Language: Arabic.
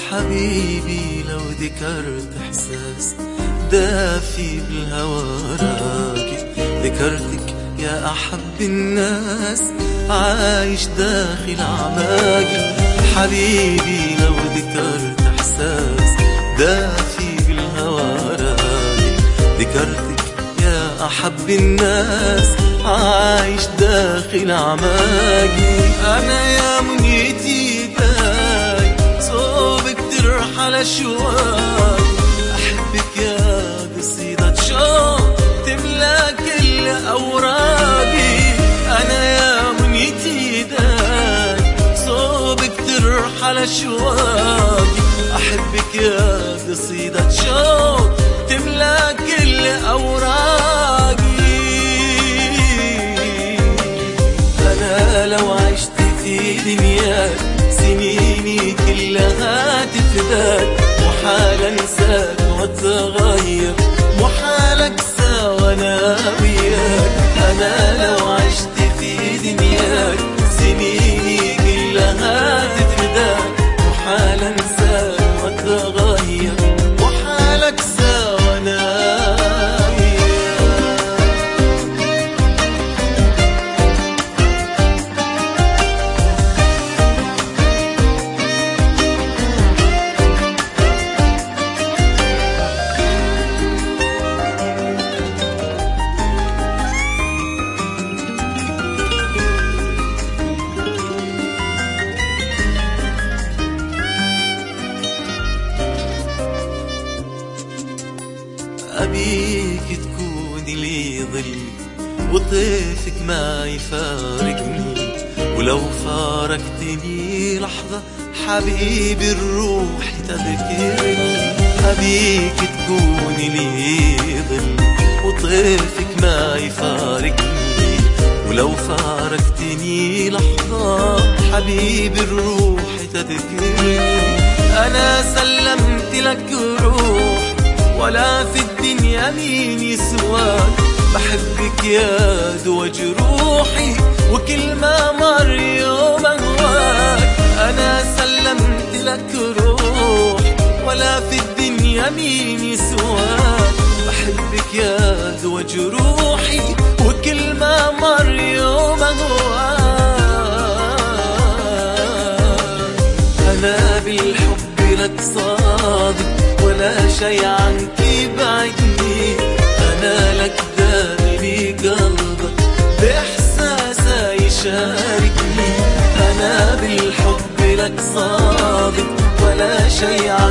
حبيبي لو ذكرت إحساس دافي بالهوى راقي، ذكرتك يا أحب الناس عايش داخل أعماقي. حبيبي لو ذكرت إحساس دافي بالهوى راقي، ذكرتك يا أحب الناس عايش داخل أعماقي. أنا يا منيتي داي صوبك ترحل أشواق، أحبك يا قصيدة شوق تملى كل أوراقي. أنا يا منيتي داي صوبك ترحل أشواقي، أحبك يا قصيدة شوق تملى كل أوراقي. أنا لو عشت في دنياك سنيني كلها تفداك، محال أنساك وأتغير، محال أقسى وأنا وياك. أنا لو عشت في دنياك سنيني كلها تفداك، محال أنساك وأتغير، محال أقسى وأنا أبيك تكوني لي ظل وطيفك ما يفارقني، ولو فارقتني لحظة حبيبي الروح تذكرني. أبيك تكوني لي ظل وطيفك ما يفارقني، ولو فارقتني لحظة حبيبي الروح تذكرني. أنا سلمت لك روح ولا في الدنيا مين يسواك، بحبك يا دوا جروحي وكل ما مر يوم أهواك. أنا سلمت لك روح ولا في الدنيا مين يسواك، بحبك يا دوا جروحي وكل ما مر يوم أهواك. أنا بالحب لك صادق ولا شي عنك يبعدني، أنا لك داخلي قلبك بإحساسه يشاركني. أنا بالحب لك صادق ولا شي عنك